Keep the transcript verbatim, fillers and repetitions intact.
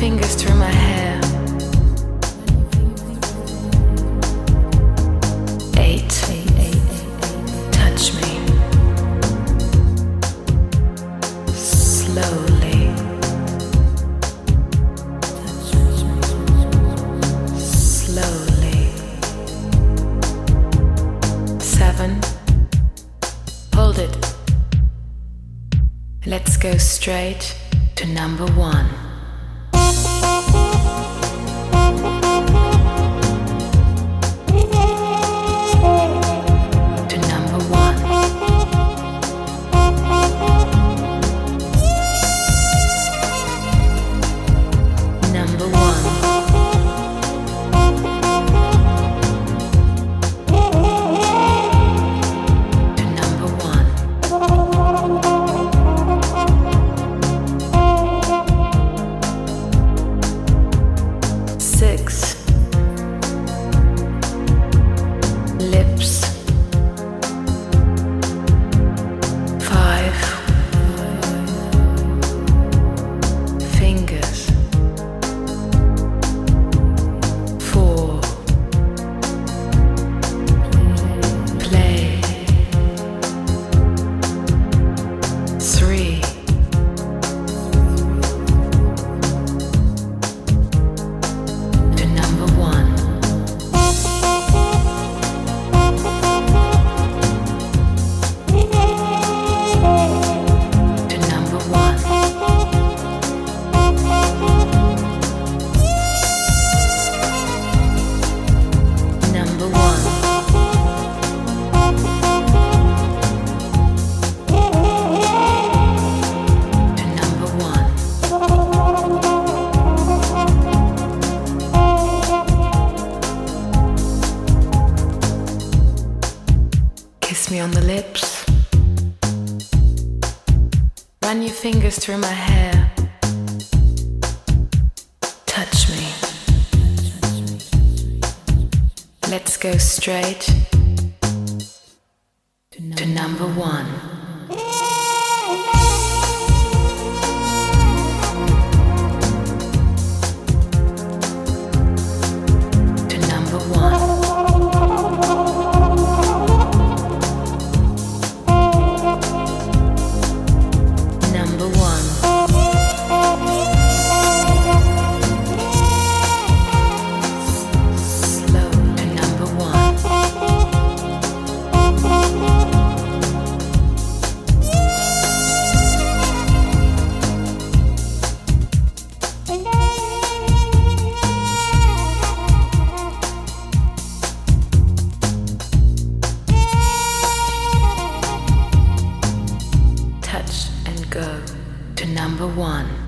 fingers through my hair. Eight. Touch me. Slowly. Slowly. Seven. Hold it. Let's go straight to number one. Run your fingers through my hair. Touch me. Let's go straight to number one. Go to number one.